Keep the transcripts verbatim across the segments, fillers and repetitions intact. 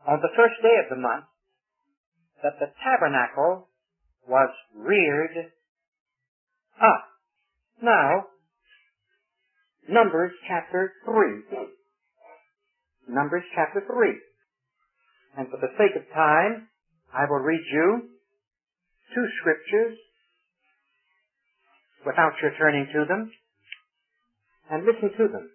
on the first day of the month that the tabernacle was reared up. Now, Numbers chapter three. Numbers chapter three. And for the sake of time, I will read you two scriptures without your turning to them, and listen to them.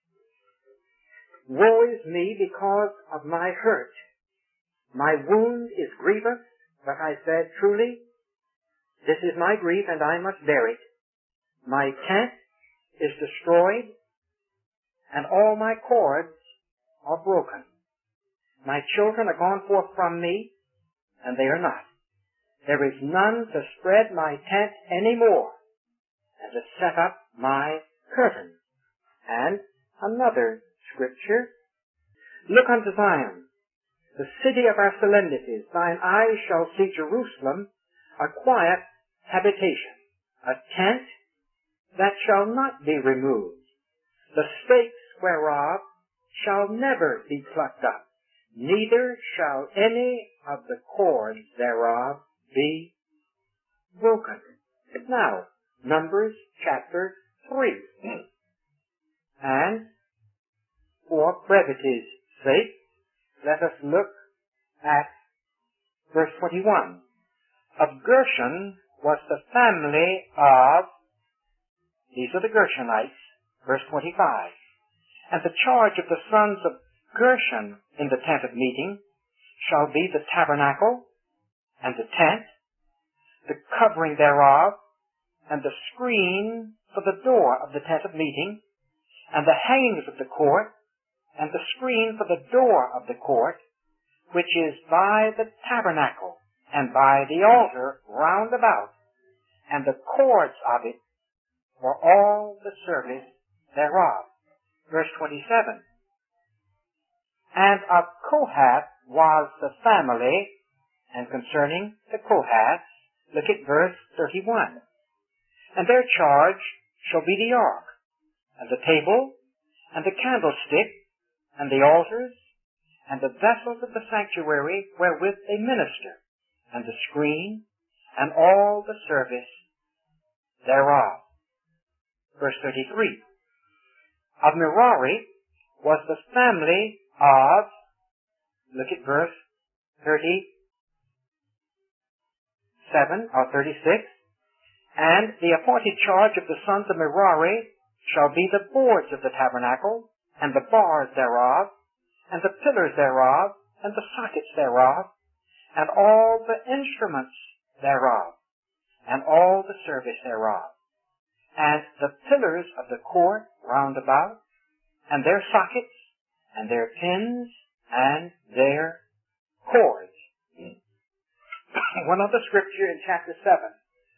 Woe is me because of my hurt. My wound is grievous, but I said, truly, this is my grief, and I must bear it. My tent is destroyed, and all my cords are broken. My children are gone forth from me, and they are not. There is none to spread my tent any more, and to set up my curtains. And another scripture, look unto Zion, the city of our solemnities. Thine eyes shall see Jerusalem, a quiet habitation, a tent that shall not be removed. The stakes whereof shall never be plucked up, neither shall any of the cords thereof be broken. Now, Numbers chapter three. And for brevity's sake, let us look at verse twenty-one. Of Gershon was the family of, these are the Gershonites, verse twenty-five. And the charge of the sons of Gershon in the tent of meeting shall be the tabernacle, and the tent, the covering thereof, and the screen for the door of the tent of meeting, and the hangings of the court, and the screen for the door of the court, which is by the tabernacle, and by the altar round about, and the cords of it for all the service thereof. Verse twenty-seven. And of Kohath was the family, and concerning the Kohaths, look at verse thirty-one. And their charge shall be the ark, and the table, and the candlestick, and the altars, and the vessels of the sanctuary wherewith they minister, and the screen, and all the service thereof. Verse thirty-three. Of Merari was the family of, look at verse thirty-seven or thirty-six, and the appointed charge of the sons of Merari shall be the boards of the tabernacle, and the bars thereof, and the pillars thereof, and the sockets thereof, and all the instruments thereof, and all the service thereof, and the pillars of the court round about, and their sockets, and their pins, and their cords. One other scripture in chapter seven.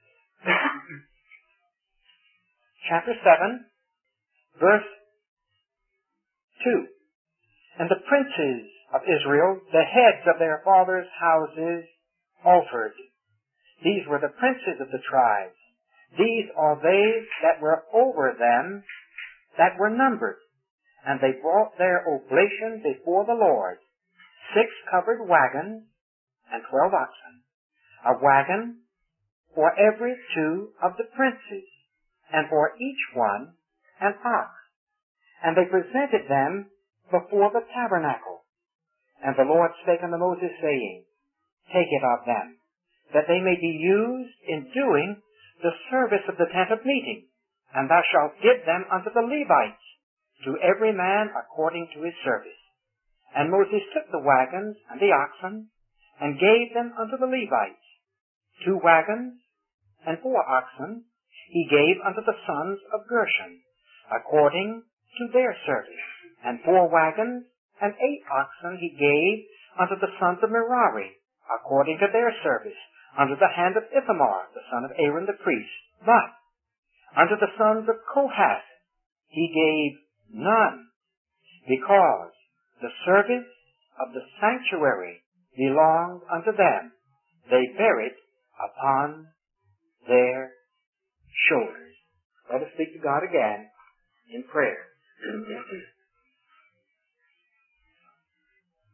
Chapter seven, verse two. And the princes of Israel, the heads of their fathers' houses, altered. These were the princes of the tribes. These are they that were over them, that were numbered. And they brought their oblation before the Lord, six covered wagons, and twelve oxen. A wagon for every two of the princes, and for each one an ox. And they presented them before the tabernacle. And the Lord spake unto Moses, saying, Take it of them, that they may be used in doing the service of the tent of meeting, and thou shalt give them unto the Levites, to every man according to his service. And Moses took the wagons and the oxen, and gave them unto the Levites. Two wagons and four oxen he gave unto the sons of Gershon, according to their service. And four wagons and eight oxen he gave unto the sons of Merari, according to their service, under the hand of Ithamar, the son of Aaron the priest. But unto the sons of Kohath he gave none, because the service of the sanctuary belonged unto them. They bear it upon their shoulders. Let us speak to God again in prayer.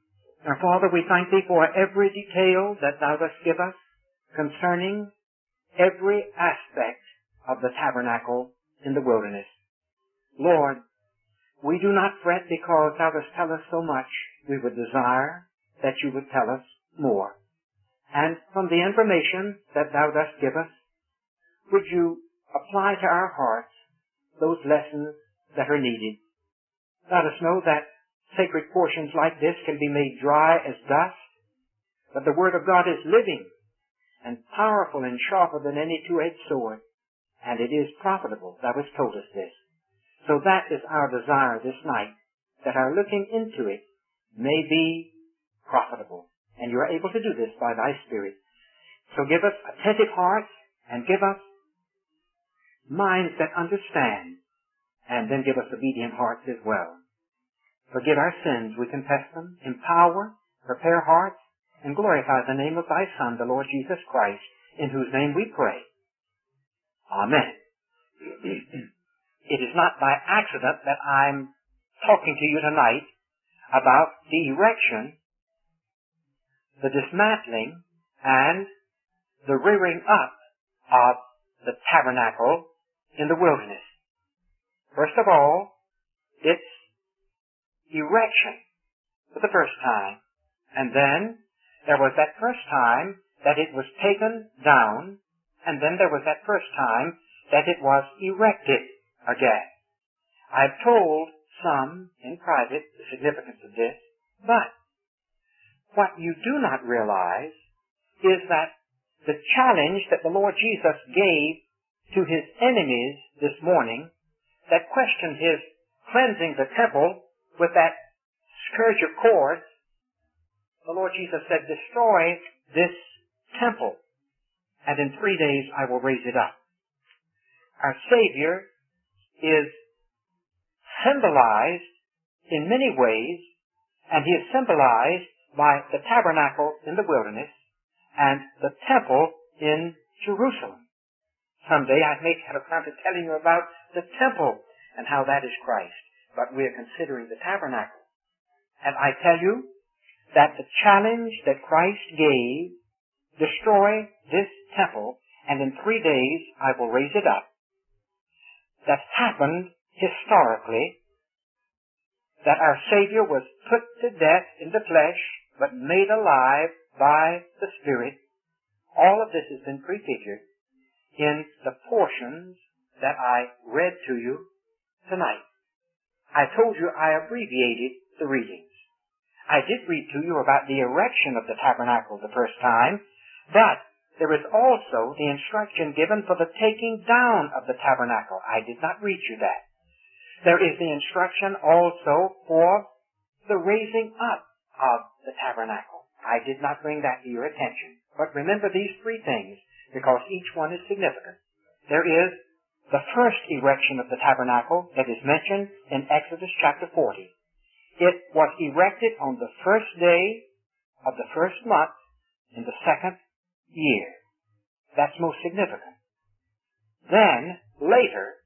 Our Father, we thank Thee for every detail that Thou dost give us concerning every aspect of the tabernacle in the wilderness. Lord, we do not fret because Thou dost tell us so much. We would desire that You would tell us more. And from the information that Thou dost give us, would You apply to our hearts those lessons that are needed. Let us know that sacred portions like this can be made dry as dust, but the Word of God is living and powerful and sharper than any two-edged sword, and it is profitable. Thou hast told us this. So that is our desire this night, that our looking into it may be profitable. And You are able to do this by Thy Spirit. So give us attentive hearts and give us minds that understand, and then give us obedient hearts as well. Forgive our sins, we confess them. Empower, prepare hearts, and glorify the name of Thy Son, the Lord Jesus Christ, in whose name we pray. Amen. It is not by accident that I'm talking to you tonight about the erection, the dismantling, and the rearing up of the tabernacle in the wilderness. First of all, its erection for the first time. And then there was that first time that it was taken down, and then there was that first time that it was erected again. I've told some in private the significance of this, but what you do not realize is that the challenge that the Lord Jesus gave to His enemies this morning that questioned His cleansing the temple with that scourge of cords, the Lord Jesus said, destroy this temple, and in three days I will raise it up. Our Savior is symbolized in many ways, and He is symbolized by the tabernacle in the wilderness and the temple in Jerusalem. Someday I may have time to telling you about the temple and how that is Christ, but we are considering the tabernacle. And I tell you that the challenge that Christ gave, destroy this temple, and in three days I will raise it up, that's happened historically, that our Savior was put to death in the flesh, but made alive by the Spirit. All of this has been prefigured in the portions that I read to you tonight. I told you I abbreviated the readings. I did read to you about the erection of the tabernacle the first time, but there is also the instruction given for the taking down of the tabernacle. I did not read you that. There is the instruction also for the raising up of the tabernacle. I did not bring that to your attention. But remember these three things, because each one is significant. There is the first erection of the tabernacle that is mentioned in Exodus chapter forty. It was erected on the first day of the first month in the second year. That's most significant. Then, later,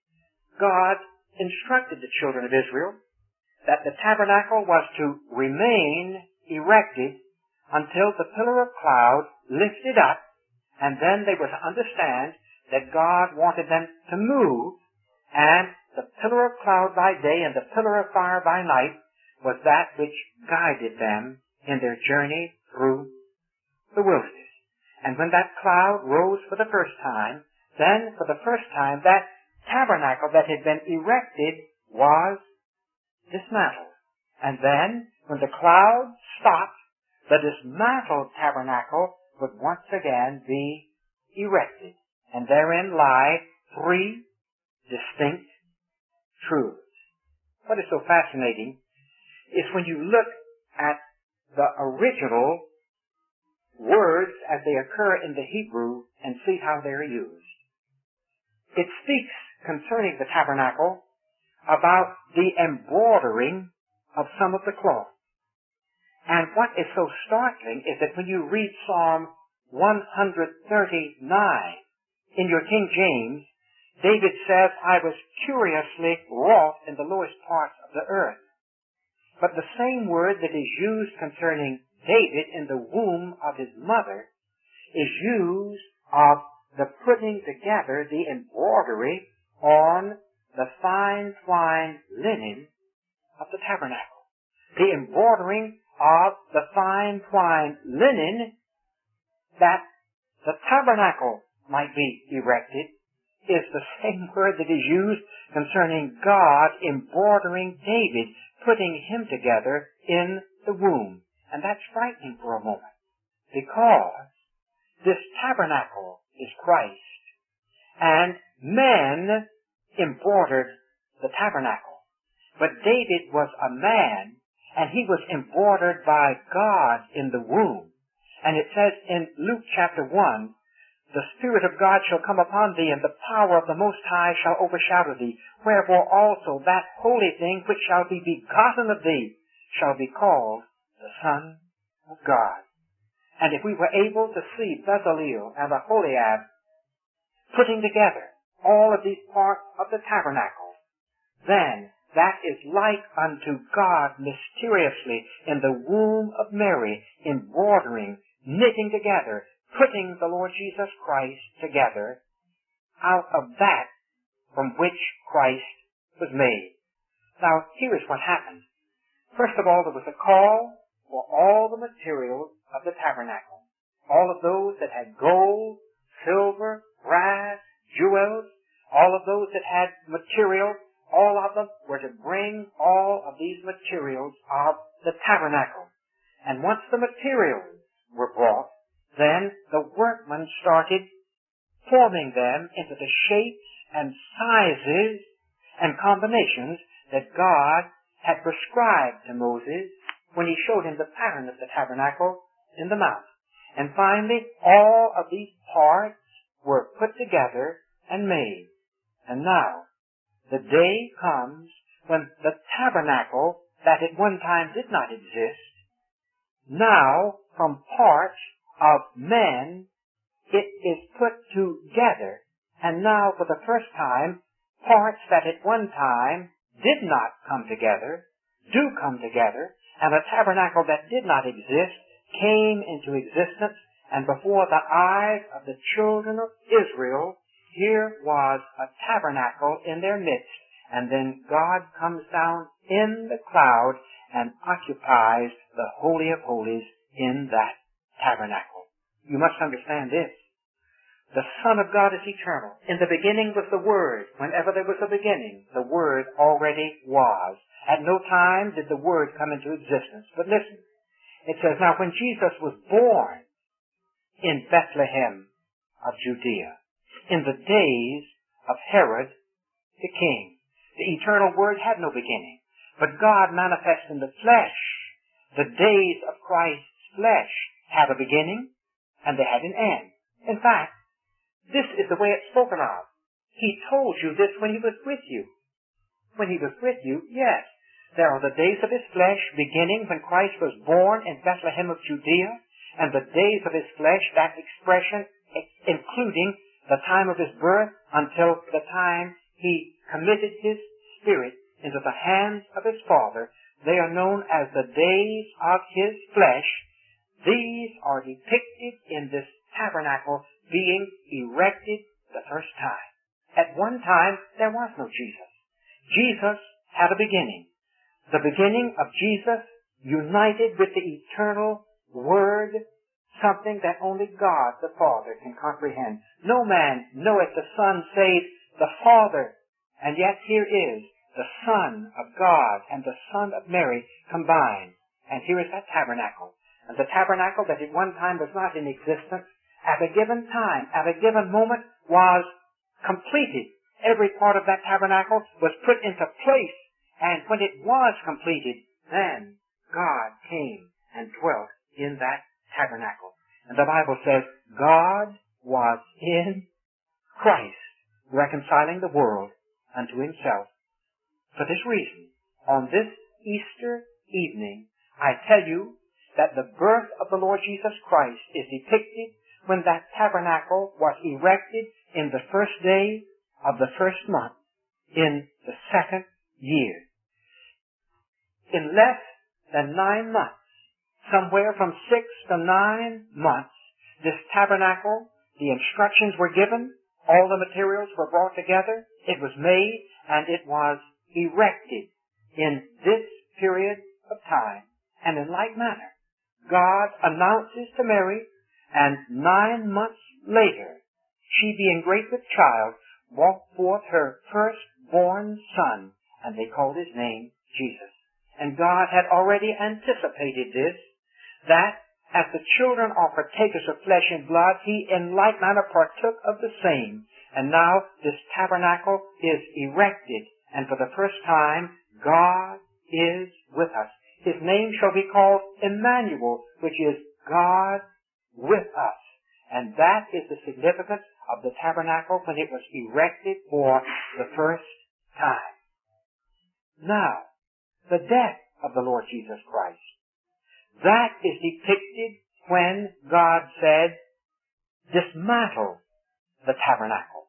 God instructed the children of Israel that the tabernacle was to remain erected until the pillar of cloud lifted up, and then they were to understand that God wanted them to move, and the pillar of cloud by day and the pillar of fire by night was that which guided them in their journey through the wilderness. And when that cloud rose for the first time, then for the first time that tabernacle that had been erected was dismantled. And then when the cloud stopped, the dismantled tabernacle would once again be erected. And therein lie three distinct truths. What is so fascinating is when you look at the original words as they occur in the Hebrew and see how they're used. It speaks concerning the tabernacle about the embroidering of some of the cloth. And what is so startling is that when you read Psalm one thirty-nine in your King James, David says, I was curiously wrought in the lowest parts of the earth. But the same word that is used concerning David in the womb of his mother is used of the putting together, the embroidery on the fine twined linen of the tabernacle. The embroidering of the fine twined linen that the tabernacle might be erected is the same word that is used concerning God embroidering David, putting him together in the womb. And that's frightening for a moment, because this tabernacle is Christ, and men embroidered the tabernacle. But David was a man, and he was embroidered by God in the womb. And it says in Luke chapter one, the Spirit of God shall come upon thee, and the power of the Most High shall overshadow thee. Wherefore also that holy thing which shall be begotten of thee shall be called the Son of God. And if we were able to see Bezaleel and Aholiab putting together all of these parts of the tabernacle, then that is like unto God mysteriously in the womb of Mary, embroidering, knitting together, putting the Lord Jesus Christ together out of that from which Christ was made. Now, here is what happened. First of all, there was a call for all the materials of the tabernacle. All of those that had gold, silver, brass, jewels, all of those that had material, all of them were to bring all of these materials of the tabernacle. And once the materials were brought, then the workmen started forming them into the shapes and sizes and combinations that God had prescribed to Moses when he showed him the pattern of the tabernacle in the mount. And finally, all of these parts were put together and made. And now, the day comes when the tabernacle that at one time did not exist, now from parts of men, it is put together. And now for the first time, parts that at one time did not come together, do come together, and a tabernacle that did not exist came into existence, and before the eyes of the children of Israel, here was a tabernacle in their midst, and then God comes down in the cloud and occupies the Holy of Holies in that tabernacle. You must understand this. The Son of God is eternal. In the beginning was the Word. Whenever there was a beginning, the Word already was. At no time did the Word come into existence. But listen, it says, now when Jesus was born in Bethlehem of Judea, in the days of Herod the king, the eternal Word had no beginning, but God manifest in the flesh. The days of Christ's flesh had a beginning, and they had an end. In fact, this is the way it's spoken of. He told you this when he was with you. When he was with you, yes. There are the days of his flesh beginning when Christ was born in Bethlehem of Judea, and the days of his flesh, that expression including the time of his birth until the time he committed his spirit into the hands of his Father. They are known as the days of his flesh. These are depicted in this tabernacle being erected the first time. At one time, there was no Jesus. Jesus had a beginning. The beginning of Jesus united with the eternal Word, something that only God the Father can comprehend. No man knoweth the Son save the Father. And yet here is the Son of God and the Son of Mary combined. And here is that tabernacle. And the tabernacle that at one time was not in existence, at a given time, at a given moment, was completed. Every part of that tabernacle was put into place. And when it was completed, then God came and dwelt in that tabernacle. And the Bible says, God was in Christ, reconciling the world unto himself. For this reason, on this Easter evening, I tell you that the birth of the Lord Jesus Christ is depicted when that tabernacle was erected in the first day of the first month in the second year. In less than nine months, somewhere from six to nine months, this tabernacle, the instructions were given, all the materials were brought together, it was made, and it was erected in this period of time. And in like manner, God announces to Mary, and nine months later, she being great with child, brought forth her firstborn son, and they called his name Jesus. And God had already anticipated this, that as the children are partakers of flesh and blood, he in like manner partook of the same. And now this tabernacle is erected, and for the first time, God is with us. His name shall be called Emmanuel, which is God with us. And that is the significance of the tabernacle when it was erected for the first time. Now, the death of the Lord Jesus Christ. That is depicted when God said, dismantle the tabernacle.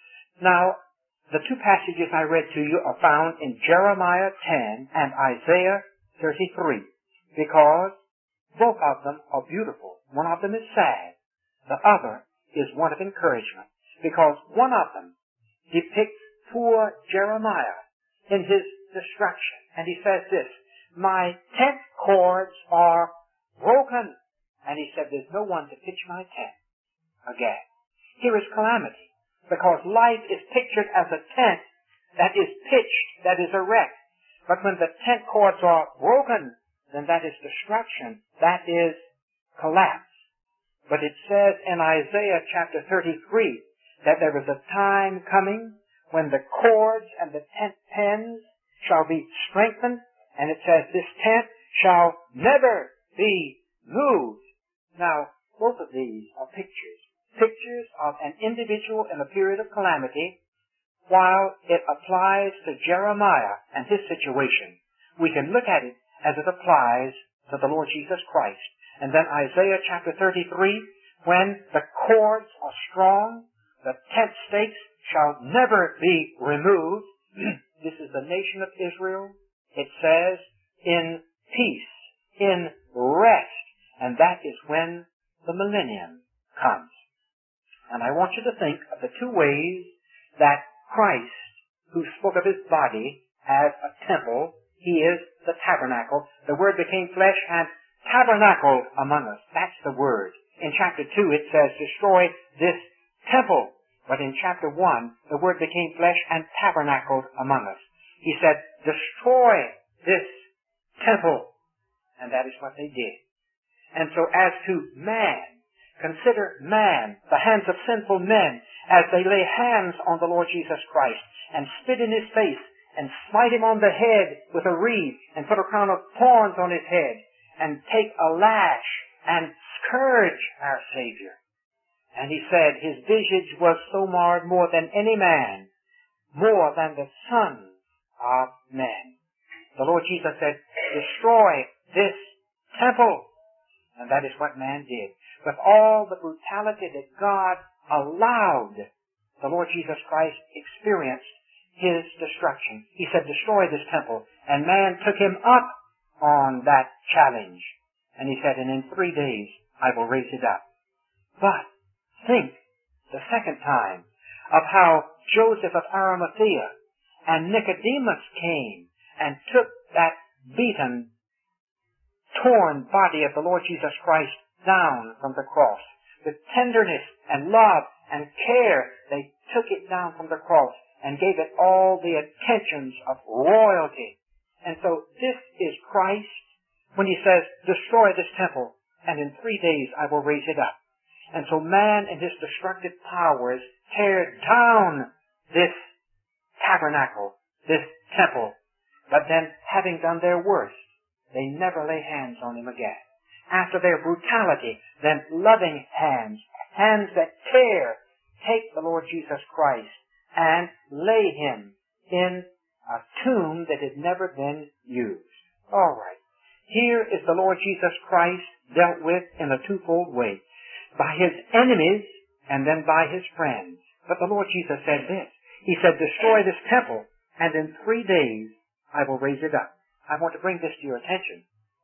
Now, the two passages I read to you are found in Jeremiah ten and Isaiah thirty-three, because both of them are beautiful. One of them is sad. The other is one of encouragement, because one of them depicts poor Jeremiah in his destruction. And he says this, my tent cords are broken. And he said, there's no one to pitch my tent again. Here is calamity, because life is pictured as a tent that is pitched, that is erect. But when the tent cords are broken, then that is destruction. That is collapse. But it says in Isaiah chapter thirty-three that there is a time coming when the cords and the tent pins shall be strengthened, and it says this tent shall never be moved. Now, both of these are pictures. Pictures of an individual in a period of calamity, while it applies to Jeremiah and his situation. We can look at it as it applies to the Lord Jesus Christ. And then Isaiah chapter thirty-three, when the cords are strong, the tent stakes shall never be removed. This is the nation of Israel. It says, in peace, in rest. And that is when the millennium comes. And I want you to think of the two ways that Christ, who spoke of his body as a temple, he is the tabernacle. The Word became flesh and tabernacled among us. That's the Word. In chapter two it says, destroy this temple. But in chapter one, the Word became flesh and tabernacled among us. He said, destroy this temple. And that is what they did. And so as to man, consider man, the hands of sinful men, as they lay hands on the Lord Jesus Christ and spit in his face and smite him on the head with a reed and put a crown of thorns on his head and take a lash and scourge our Savior. And he said his visage was so marred more than any man, more than the sons of men. The Lord Jesus said, destroy this temple. And that is what man did. With all the brutality that God allowed, the Lord Jesus Christ experienced his destruction. He said, destroy this temple. And man took him up on that challenge. And he said, and in three days I will raise it up. But think the second time of how Joseph of Arimathea and Nicodemus came and took that beaten, torn body of the Lord Jesus Christ down from the cross. With tenderness and love and care, they took it down from the cross and gave it all the attentions of royalty. And so this is Christ when he says, destroy this temple, and in three days I will raise it up. And so man and his destructive powers tear down this tabernacle, this temple. But then, having done their worst, they never lay hands on him again. After their brutality, then loving hands, hands that tear, take the Lord Jesus Christ and lay him in a tomb that had never been used. All right. Here is the Lord Jesus Christ dealt with in a twofold way. By his enemies and then by his friends. But the Lord Jesus said this. He said, destroy this temple, and in three days I will raise it up. I want to bring this to your attention.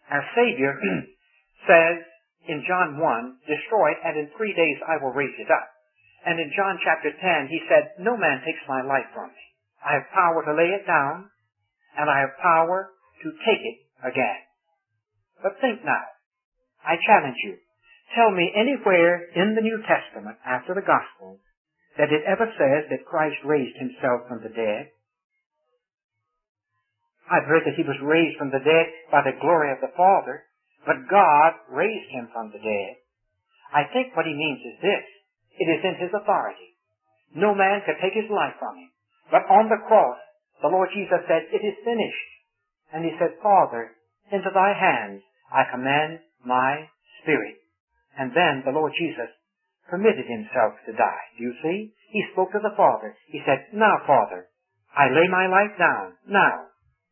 Our Savior says in John one, destroy it, and in three days I will raise it up. And in John chapter ten, he said, no man takes my life from me. I have power to lay it down, and I have power to take it again. But think now. I challenge you. Tell me anywhere in the New Testament, after the Gospels, that it ever says that Christ raised himself from the dead. I've heard that he was raised from the dead by the glory of the Father, but God raised him from the dead. I think what he means is this. It is in his authority. No man could take his life from him. But on the cross, the Lord Jesus said, it is finished. And he said, Father, into thy hands I commend my spirit. And then the Lord Jesus permitted himself to die. Do you see? He spoke to the Father. He said, now, Father, I lay my life down. Now,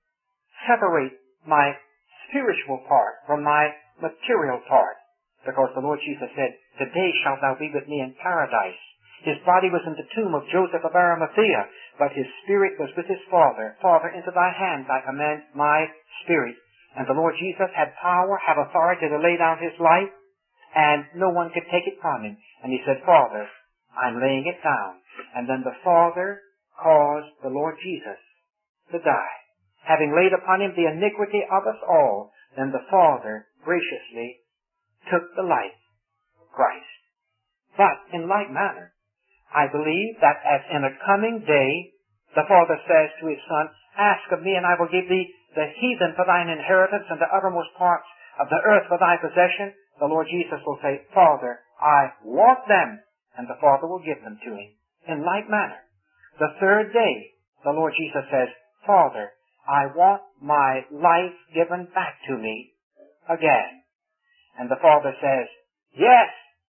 separate my spiritual part from my material part. Because the Lord Jesus said, today shalt thou be with me in paradise. His body was in the tomb of Joseph of Arimathea, but his spirit was with his Father. Father, into thy hands I commend my spirit. And the Lord Jesus had power, had authority to lay down his life, and no one could take it from him. And he said, Father, I'm laying it down. And then the Father caused the Lord Jesus to die. Having laid upon him the iniquity of us all, then the Father graciously took the life of Christ. But in like manner, I believe that as in a coming day, the Father says to his Son, ask of me and I will give thee the heathen for thine inheritance and the uttermost parts of the earth for thy possession. The Lord Jesus will say, Father, I want them, and the Father will give them to him. In like manner, the third day, the Lord Jesus says, Father, I want my life given back to me again. And the Father says, yes.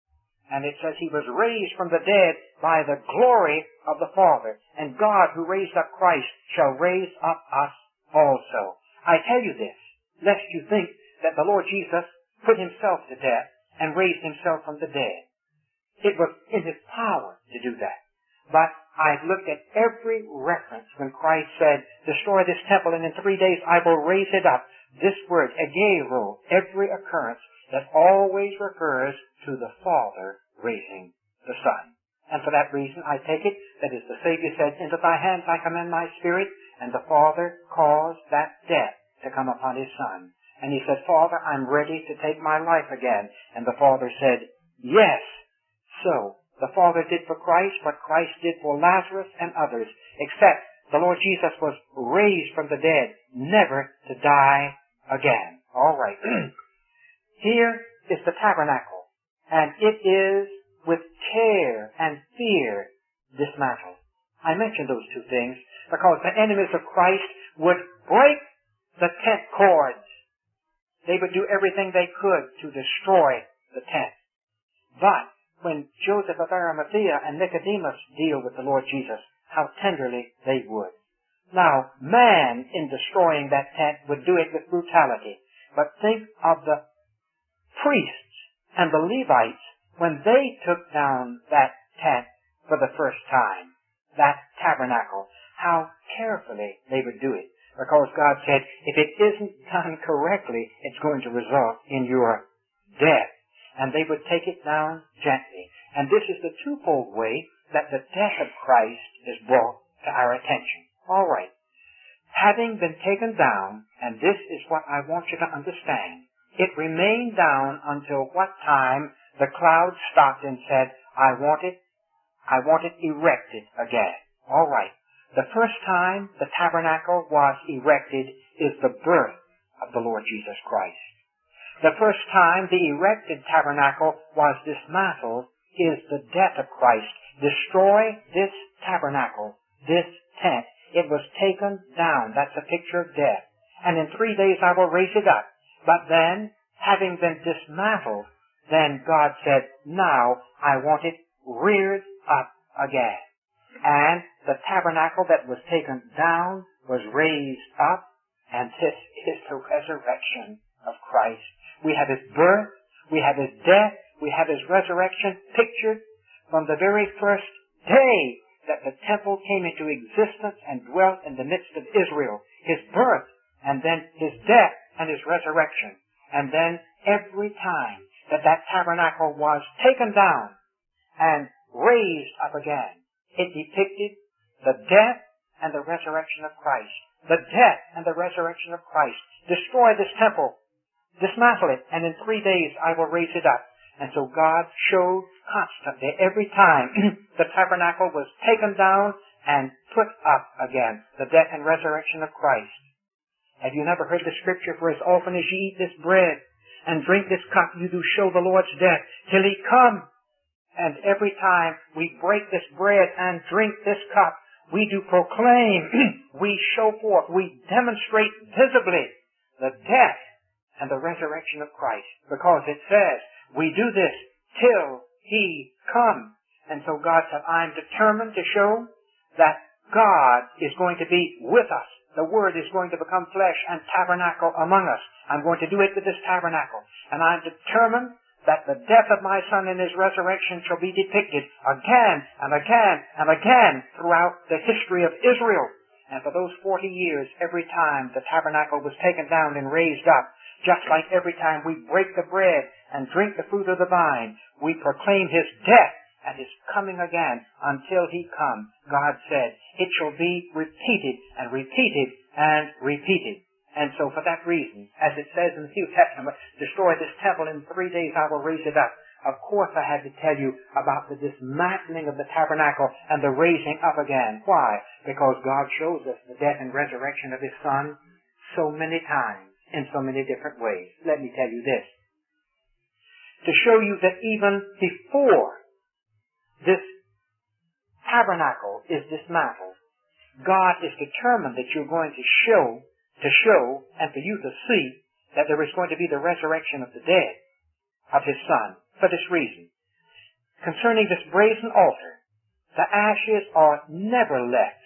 And it says he was raised from the dead by the glory of the Father. And God who raised up Christ shall raise up us also. I tell you this, lest you think that the Lord Jesus put himself to death and raised himself from the dead. It was in his power to do that. But I've looked at every reference when Christ said, destroy this temple and in three days I will raise it up. This word, egero, every occurrence that always refers to the Father raising the Son. And for that reason, I take it that as the Savior said, into thy hands I commend my spirit, and the Father caused that death to come upon his Son. And he said, Father, I'm ready to take my life again. And the Father said, yes. So, the Father did for Christ what Christ did for Lazarus and others, except the Lord Jesus was raised from the dead, never to die again. All right. Here is the tabernacle, and it is with care and fear dismantled. I mentioned those two things because the enemies of Christ would break the tent cords. They would do everything they could to destroy the tent. But when Joseph of Arimathea and Nicodemus deal with the Lord Jesus, how tenderly they would. Now, man in destroying that tent would do it with brutality. But think of the priests and the Levites when they took down that tent for the first time, that tabernacle, how carefully they would do it. Because God said, if it isn't done correctly, it's going to result in your death. And they would take it down gently. And this is the twofold way that the death of Christ is brought to our attention. All right. Having been taken down, and this is what I want you to understand, it remained down until what time the cloud stopped and said, I want it, I want it erected again. All right. The first time the tabernacle was erected is the birth of the Lord Jesus Christ. The first time the erected tabernacle was dismantled is the death of Christ. Destroy this tabernacle, this tent. It was taken down. That's a picture of death. And in three days I will raise it up. But then, having been dismantled, then God said, now I want it reared up again. And the tabernacle that was taken down was raised up, and this is the resurrection of Christ. We have his birth, we have his death, we have his resurrection pictured from the very first day that the temple came into existence and dwelt in the midst of Israel. His birth, and then his death and his resurrection. And then every time that that tabernacle was taken down and raised up again, it depicted the death and the resurrection of Christ. The death and the resurrection of Christ. Destroy this temple. Dismantle it, and in three days I will raise it up. And so God showed constantly, every time the tabernacle was taken down and put up again, the death and resurrection of Christ. Have you never heard the scripture, for as often as ye eat this bread and drink this cup, you do show the Lord's death till he come. And every time we break this bread and drink this cup, we do proclaim, we show forth, we demonstrate visibly the death and the resurrection of Christ. Because it says, we do this till he come. And so God said, I'm determined to show that God is going to be with us. The Word is going to become flesh and tabernacle among us. I'm going to do it with this tabernacle. And I'm determined that the death of my Son and his resurrection shall be depicted again and again and again throughout the history of Israel. And for those forty years, every time the tabernacle was taken down and raised up, just like every time we break the bread and drink the fruit of the vine, we proclaim his death and his coming again until he come. God said, it shall be repeated and repeated and repeated. And so for that reason, as it says in the New Testament, destroy this temple, in three days I will raise it up. Of course I had to tell you about the dismantling of the tabernacle and the raising up again. Why? Because God shows us the death and resurrection of his Son so many times in so many different ways. Let me tell you this. To show you that even before this tabernacle is dismantled, God is determined that you're going to show to show and for you to see that there is going to be the resurrection of the dead of his Son. For this reason, concerning this brazen altar, the ashes are never left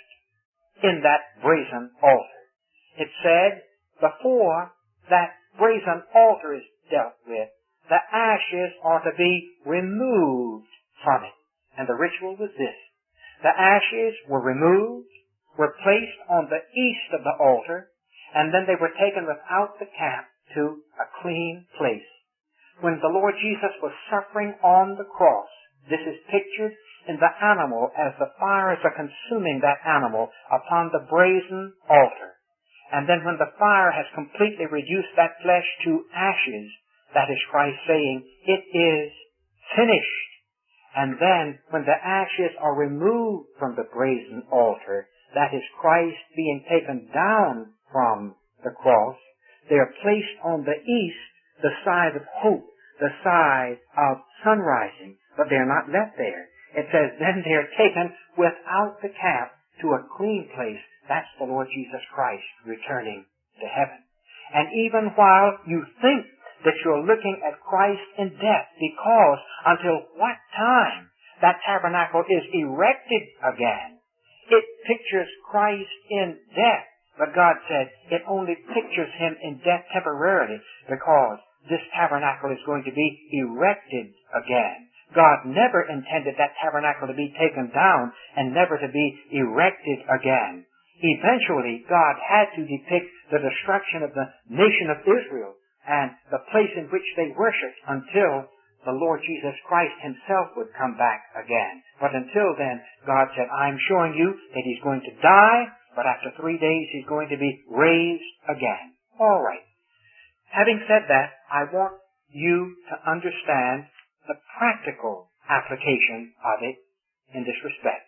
in that brazen altar. It said, before that brazen altar is dealt with, the ashes are to be removed from it. And the ritual was this. The ashes were removed, were placed on the east of the altar, and then they were taken without the camp to a clean place. When the Lord Jesus was suffering on the cross, this is pictured in the animal as the fires are consuming that animal upon the brazen altar. And then when the fire has completely reduced that flesh to ashes, that is Christ saying, it is finished. And then when the ashes are removed from the brazen altar, that is Christ being taken down from the cross, they are placed on the east, the side of hope, the side of sun rising, but they're not left there. It says, then they're taken without the camp to a clean place. That's the Lord Jesus Christ returning to heaven. And even while you think that you're looking at Christ in death, because until what time that tabernacle is erected again, it pictures Christ in death. But God said it only pictures him in death temporarily because this tabernacle is going to be erected again. God never intended that tabernacle to be taken down and never to be erected again. Eventually, God had to depict the destruction of the nation of Israel and the place in which they worshiped until the Lord Jesus Christ himself would come back again. But until then, God said, I'm showing you that he's going to die, but after three days he's going to be raised again. All right. Having said that, I want you to understand the practical application of it in this respect.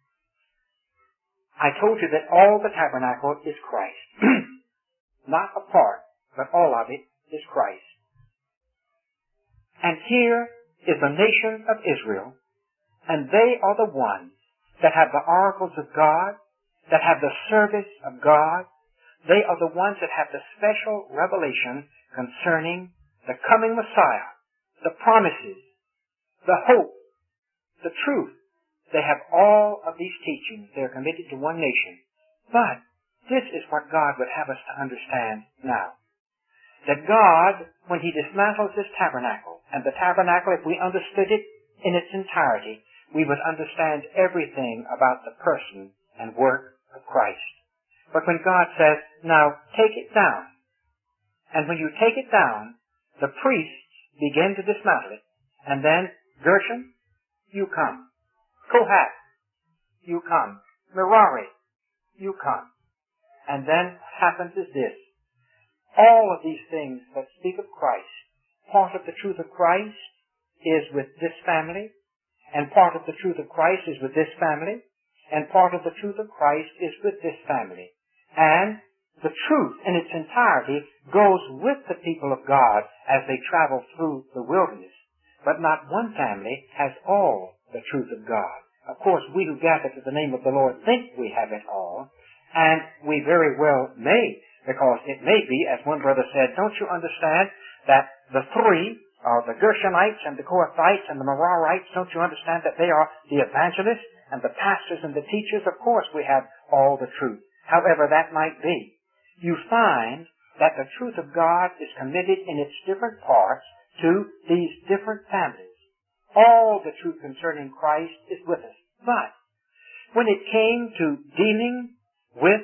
I told you that all the tabernacle is Christ. Not a part, but all of it is Christ. And here is the nation of Israel, and they are the ones that have the oracles of God, that have the service of God. They are the ones that have the special revelation concerning the coming Messiah, the promises, the hope, the truth. They have all of these teachings. They are committed to one nation. But this is what God would have us to understand now. That God, when he dismantles this tabernacle, and the tabernacle, if we understood it in its entirety, we would understand everything about the person and work of Christ. But when God says, now take it down, and when you take it down, the priests begin to dismantle it. And then, Gershon, you come. Kohath, you come. Merari, you come. And then what happens is this. All of these things that speak of Christ, part of the truth of Christ is with this family, and part of the truth of Christ is with this family, and part of the truth of Christ is with this family. And the truth in its entirety goes with the people of God as they travel through the wilderness. But not one family has all the truth of God. Of course, we who gather to the name of the Lord think we have it all, and we very well may, because it may be, as one brother said, don't you understand that the three, uh, the Gershonites and the Kohathites and the Merarites, don't you understand that they are the evangelists and the pastors and the teachers? Of course we have all the truth. However that might be, you find that the truth of God is committed in its different parts to these different families. All the truth concerning Christ is with us. But when it came to dealing with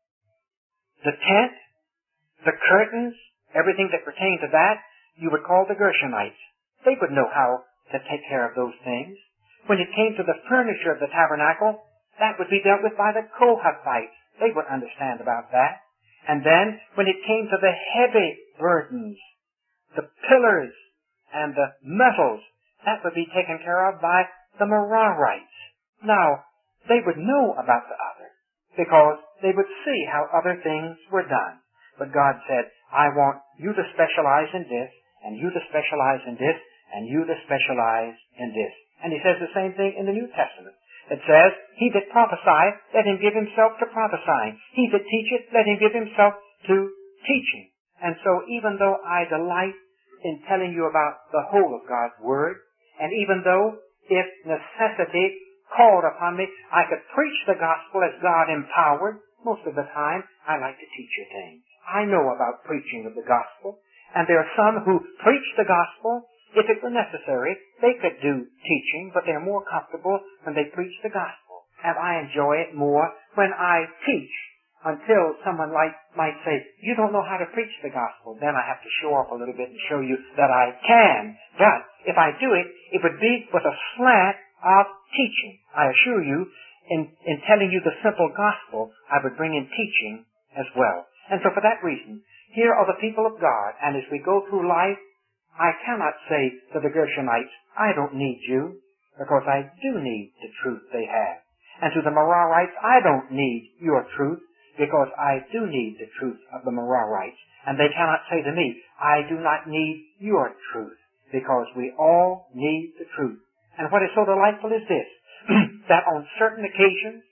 the tent, the curtains, everything that pertained to that, you would call the Gershonites. They would know how to take care of those things. When it came to the furniture of the tabernacle, that would be dealt with by the Kohathites. They would understand about that. And then, when it came to the heavy burdens, the pillars and the metals, that would be taken care of by the Merarites. Now, they would know about the other, because they would see how other things were done. But God said, I want you to specialize in this, and you to specialize in this, and you to specialize in this. And He says the same thing in the New Testament. It says, he that prophesieth, let him give himself to prophesying. He that teacheth, let him give himself to teaching. And so even though I delight in telling you about the whole of God's Word, and even though, if necessity called upon me, I could preach the gospel as God empowered, most of the time I like to teach you things. I know about preaching of the gospel, and there are some who preach the gospel. If it were necessary, they could do teaching, but they're more comfortable when they preach the gospel. And I enjoy it more when I teach, until someone like, might say, you don't know how to preach the gospel. Then I have to show off a little bit and show you that I can. But if I do it, it would be with a slant of teaching. I assure you, in, in telling you the simple gospel, I would bring in teaching as well. And so for that reason, here are the people of God, and as we go through life, I cannot say to the Gershonites, I don't need you, because I do need the truth they have. And to the Merarites, I don't need your truth, because I do need the truth of the Merarites. And they cannot say to me, I do not need your truth, because we all need the truth. And what is so delightful is this, that on certain occasions,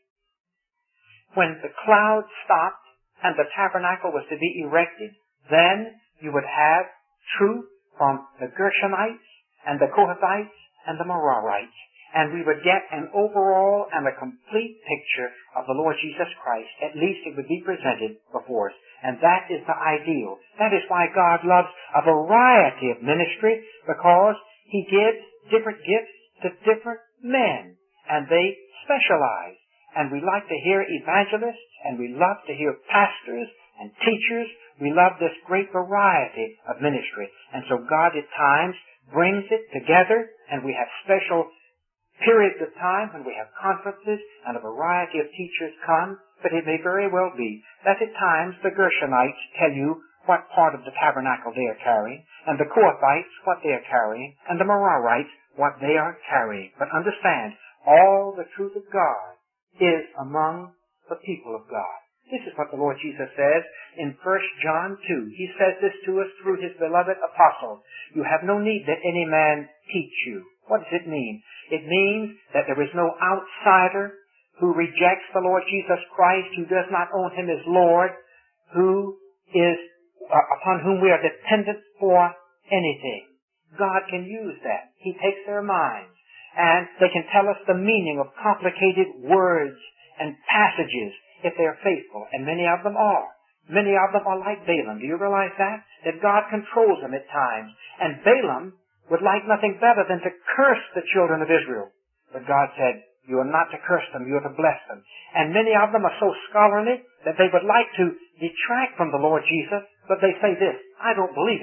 when the cloud stopped and the tabernacle was to be erected, then you would have truth from the Gershonites and the Kohathites and the Merarites. And we would get an overall and a complete picture of the Lord Jesus Christ. At least it would be presented before us. And that is the ideal. That is why God loves a variety of ministry, because He gives different gifts to different men. And they specialize. And we like to hear evangelists, and we love to hear pastors and teachers. We love this great variety of ministry. And so God at times brings it together, and we have special periods of time when we have conferences and a variety of teachers come. But it may very well be that at times the Gershonites tell you what part of the tabernacle they are carrying, and the Kohathites what they are carrying, and the Merarites what they are carrying. But understand, all the truth of God is among the people of God. This is what the Lord Jesus says in First John two. He says this to us through His beloved apostle. You have no need that any man teach you. What does it mean? It means that there is no outsider who rejects the Lord Jesus Christ, who does not own Him as Lord, who is uh, upon whom we are dependent for anything. God can use that. He takes their minds, and they can tell us the meaning of complicated words and passages if they're faithful, and many of them are. Many of them are like Balaam. Do you realize that? That God controls them at times. And Balaam would like nothing better than to curse the children of Israel. But God said, you are not to curse them, you are to bless them. And many of them are so scholarly that they would like to detract from the Lord Jesus, but they say this, I don't believe it,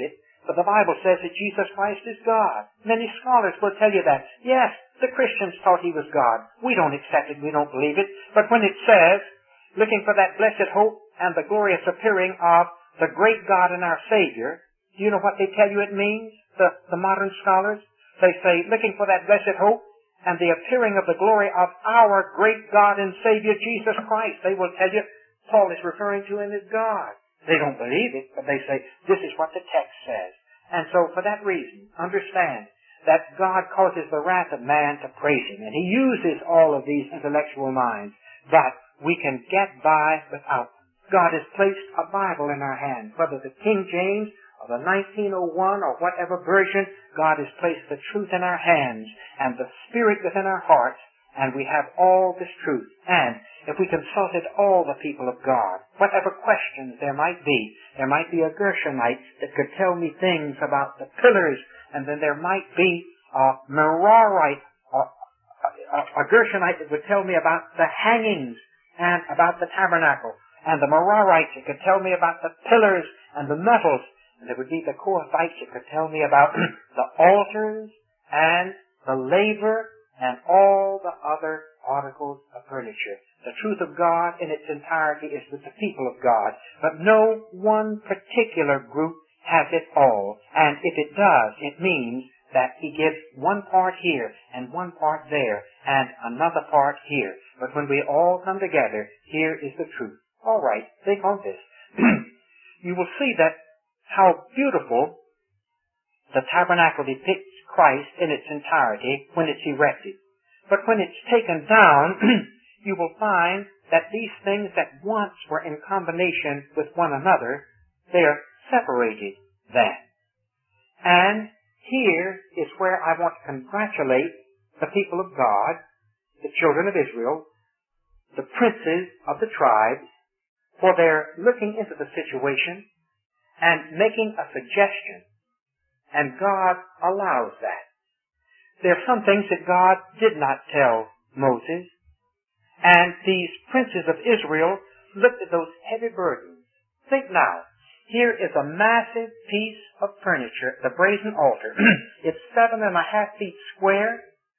But the Bible says that Jesus Christ is God. Many scholars will tell you that. Yes, the Christians thought he was God. We don't accept it. We don't believe it. But when it says, looking for that blessed hope and the glorious appearing of the great God and our Savior, do you know what they tell you it means? The, the modern scholars? They say, looking for that blessed hope and the appearing of the glory of our great God and Savior, Jesus Christ. They will tell you Paul is referring to him as God. They don't believe it, but they say, this is what the text says. And so for that reason, understand that God causes the wrath of man to praise him. And he uses all of these intellectual minds. But we can get by without them. God has placed a Bible in our hands. Whether the King James or the nineteen oh one or whatever version, God has placed the truth in our hands and the Spirit within our hearts. And we have all this truth. And if we consulted all the people of God, whatever questions there might be, there might be a Gershonite that could tell me things about the pillars, and then there might be a Merarite, a, a, a Gershonite that would tell me about the hangings and about the tabernacle, and the Merarites that could tell me about the pillars and the metals, and there would be the Kohathites that could tell me about the altars and the laver and all the other articles of furniture. The truth of God in its entirety is with the people of God, but no one particular group has it all. And if it does, it means that he gives one part here and one part there and another part here. But when we all come together, here is the truth. All right, think on this. You will see that how beautiful the tabernacle depicts Christ in its entirety when it's erected. But when it's taken down, you will find that these things that once were in combination with one another, they are separated then. And here is where I want to congratulate the people of God, the children of Israel, the princes of the tribes, for their looking into the situation and making a suggestion. And God allows that. There are some things that God did not tell Moses. And these princes of Israel looked at those heavy burdens. Think now, here is a massive piece of furniture, the brazen altar. It's seven and a half feet square.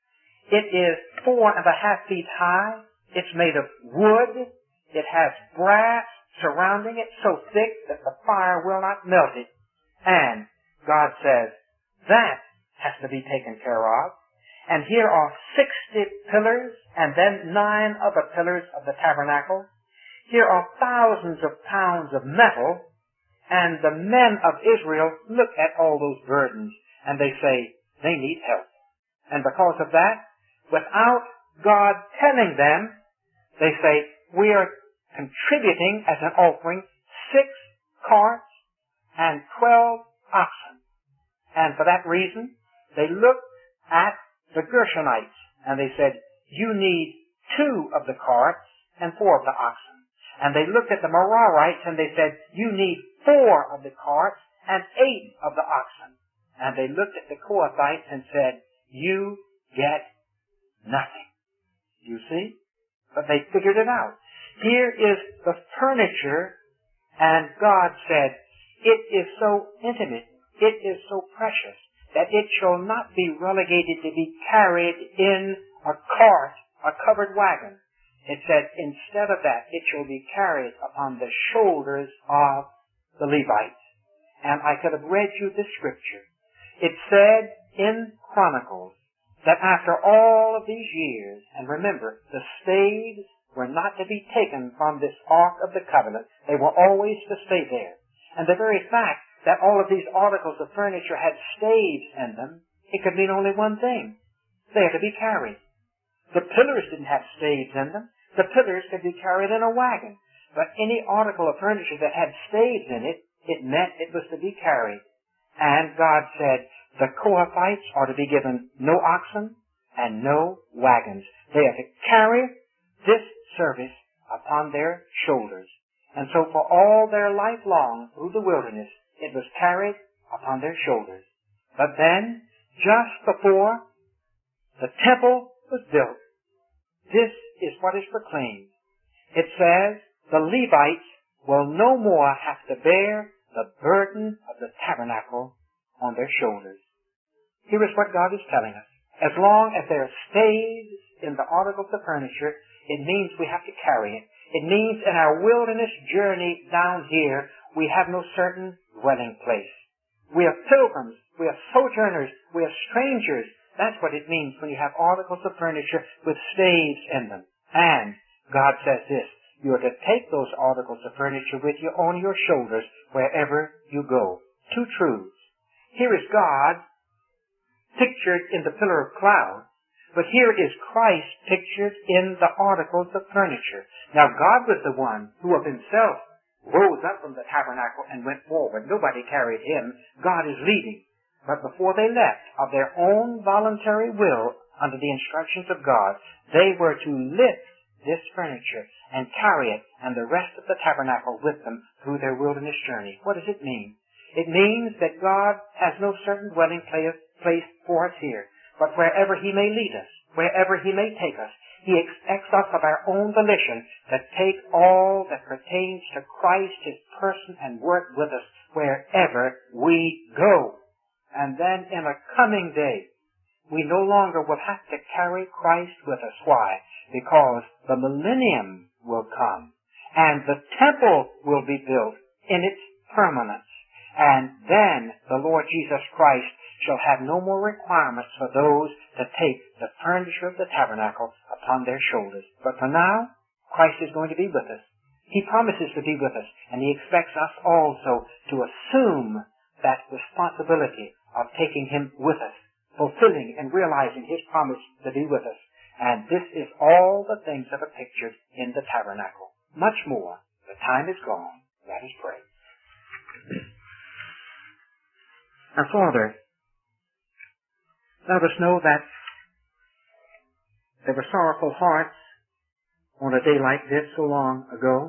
It is four and a half feet high. It's made of wood. It has brass surrounding it so thick that the fire will not melt it. And God says, that has to be taken care of. And here are sixty pillars and then nine other pillars of the tabernacle. Here are thousands of pounds of metal. And the men of Israel look at all those burdens and they say, they need help. And because of that, without God telling them, they say, we are contributing as an offering six carts and twelve oxen. And for that reason, they looked at the Gershonites and they said, you need two of the carts and four of the oxen. And they looked at the Merarites and they said, you need four of the carts and eight of the oxen. And they looked at the Kohathites and said, you get nothing. You see? But they figured it out. Here is the furniture, and God said, it is so intimate, it is so precious, that it shall not be relegated to be carried in a cart, a covered wagon. It said, instead of that, it shall be carried upon the shoulders of the Levites. And I could have read you the scripture. It said in Chronicles that after all of these years, and remember, the staves were not to be taken from this Ark of the Covenant. They were always to stay there. And the very fact that all of these articles of furniture had staves in them, it could mean only one thing. They had to be carried. The pillars didn't have staves in them. The pillars could be carried in a wagon. But any article of furniture that had staves in it, it meant it was to be carried. And God said, the Kohathites are to be given no oxen and no wagons. They are to carry this service upon their shoulders. And so for all their life long through the wilderness, it was carried upon their shoulders. But then, just before the temple was built, this is what is proclaimed. It says, the Levites will no more have to bear the burden of the tabernacle on their shoulders. Here is what God is telling us. As long as there are staves in the articles of furniture, it means we have to carry it. It means in our wilderness journey down here, we have no certain dwelling place. We are pilgrims. We are sojourners. We are strangers. That's what it means when you have articles of furniture with staves in them. And God says this, you are to take those articles of furniture with you on your shoulders wherever you go. Two truths. Here is God pictured in the pillar of cloud, but here is Christ pictured in the articles of furniture. Now God was the one who of himself rose up from the tabernacle and went forward. Nobody carried him. God is leading. But before they left, of their own voluntary will, under the instructions of God, they were to lift this furniture and carry it and the rest of the tabernacle with them through their wilderness journey. What does it mean? It means that God has no certain dwelling place for us here, but wherever he may lead us, wherever he may take us, he expects us of our own volition to take all that pertains to Christ, his person and work with us wherever we go. And then in a coming day, we no longer will have to carry Christ with us. Why? Because the millennium will come, and the temple will be built in its permanence. And then the Lord Jesus Christ shall have no more requirements for those to take the furniture of the tabernacle upon their shoulders. But for now, Christ is going to be with us. He promises to be with us, and he expects us also to assume that responsibility of taking him with us, fulfilling and realizing his promise to be with us. And this is all the things that are pictured in the tabernacle. Much more. The time is gone. Let us pray. Our Father, let us know that there were sorrowful hearts on a day like this so long ago.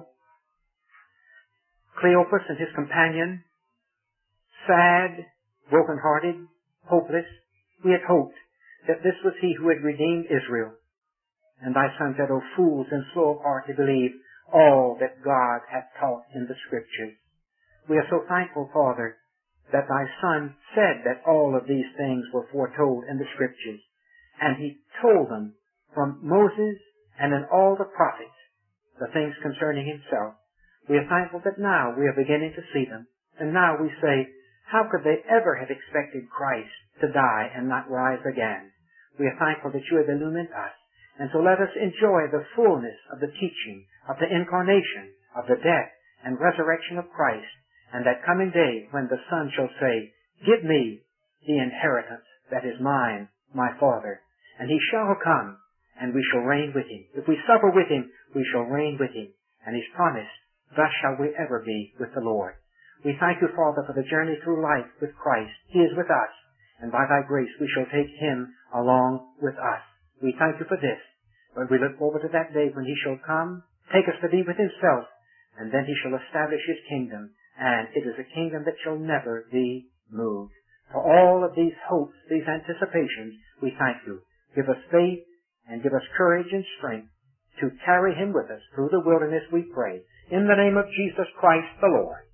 Cleopas and his companion, sad, broken-hearted, hopeless. We had hoped that this was he who had redeemed Israel. And thy son said, O fools and slow of heart to believe all that God hath taught in the Scriptures. We are so thankful, Father, that thy Son said that all of these things were foretold in the Scriptures. And he told them from Moses and in all the prophets the things concerning himself. We are thankful that now we are beginning to see them. And now we say, how could they ever have expected Christ to die and not rise again? We are thankful that you have illumined us. And so let us enjoy the fullness of the teaching, of the incarnation, of the death and resurrection of Christ, and that coming day when the Son shall say, give me the inheritance that is mine, my Father. And he shall come, and we shall reign with him. If we suffer with him, we shall reign with him. And he's promised, thus shall we ever be with the Lord. We thank you, Father, for the journey through life with Christ. He is with us, and by thy grace we shall take him along with us. We thank you for this. But we look forward to that day when he shall come, take us to be with himself, and then he shall establish his kingdom. And it is a kingdom that shall never be moved. For all of these hopes, these anticipations, we thank you. Give us faith and give us courage and strength to carry him with us through the wilderness, we pray. In the name of Jesus Christ the Lord.